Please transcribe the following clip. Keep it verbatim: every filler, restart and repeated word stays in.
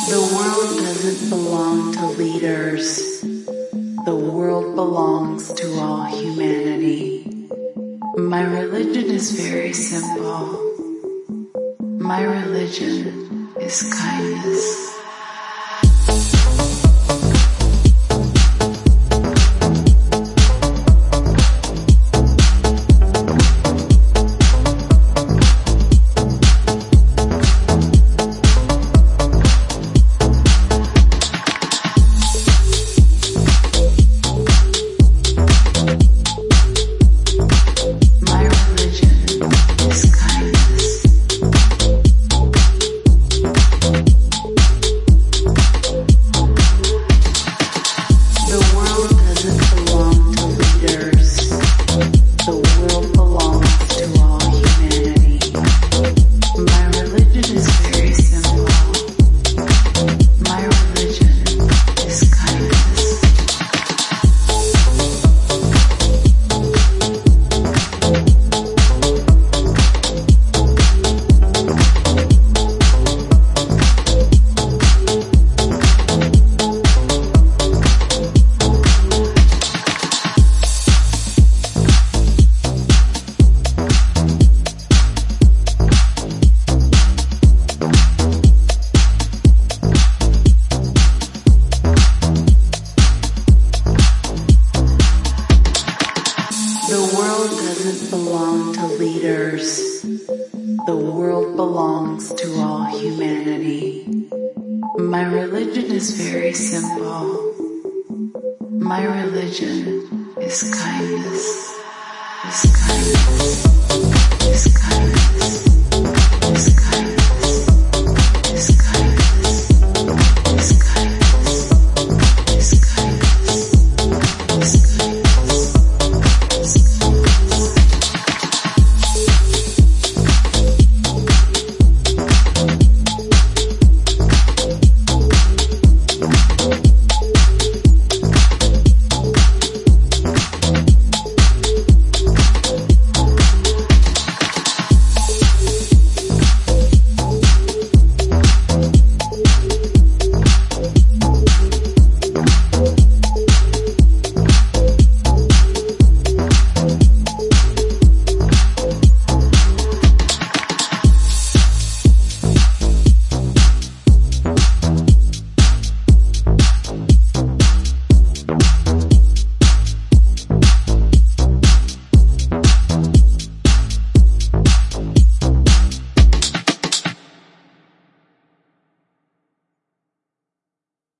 The world doesn't belong to leaders. The world belongs to all humanity. My religion is very simple. My religion is kindness. The world doesn't belong to leaders. The world belongs to all humanity. My religion is very simple. My religion is kindness. Is kindness. Is kindness.